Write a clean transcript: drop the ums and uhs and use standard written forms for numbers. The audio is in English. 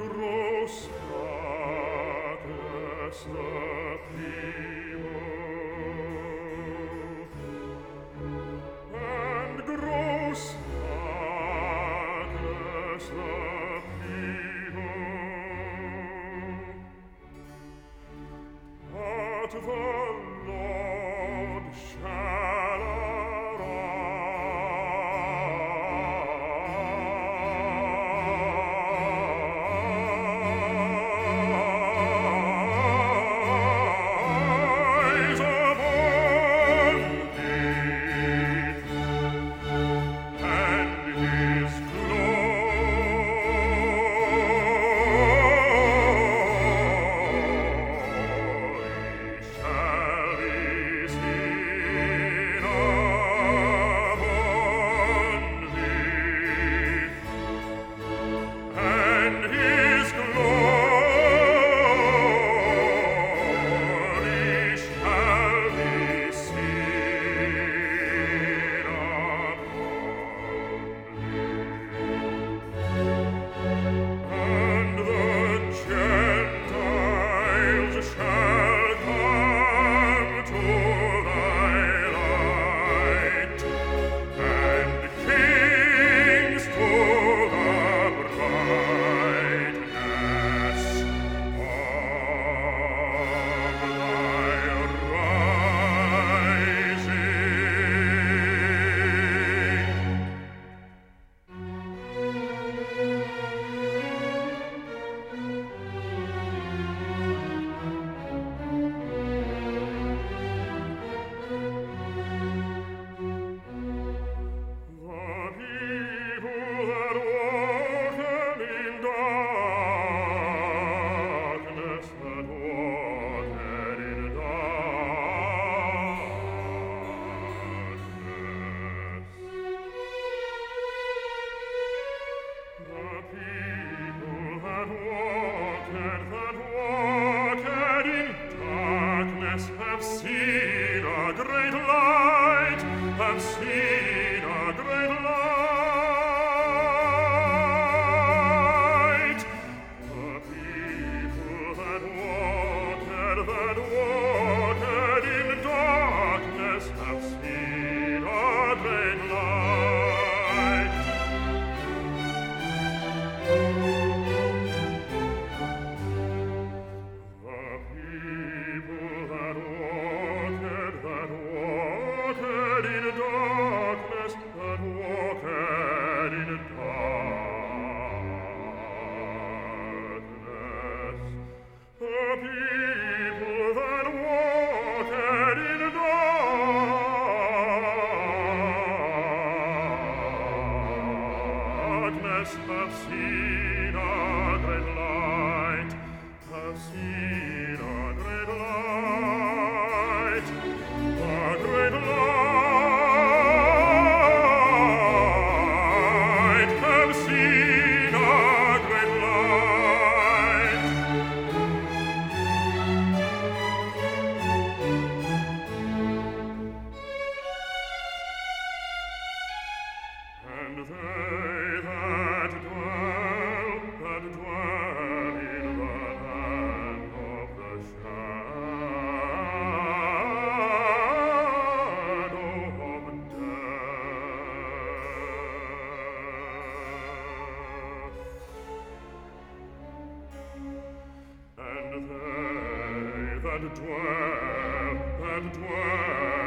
groß Agnes the people, and groß Agnes the people, at the Lord shall arise upon thee, and his glory shall be seen upon thee, and his glory shall be seen upon and the Gentiles shall come to thy light, and kings to the brightness of thy rising. The people that walked in darkness, that walked in darkness, the people that walked in darkness have seen a great light, have seen a great light. The people that walked in darkness have seen a great light. The people that walked in darkness, that walked in darkness, the people that walked in darkness have seen a great light, have seen a great light, a great light, have seen a great light. And they that dwell in the land of the shadow of death, and they that dwell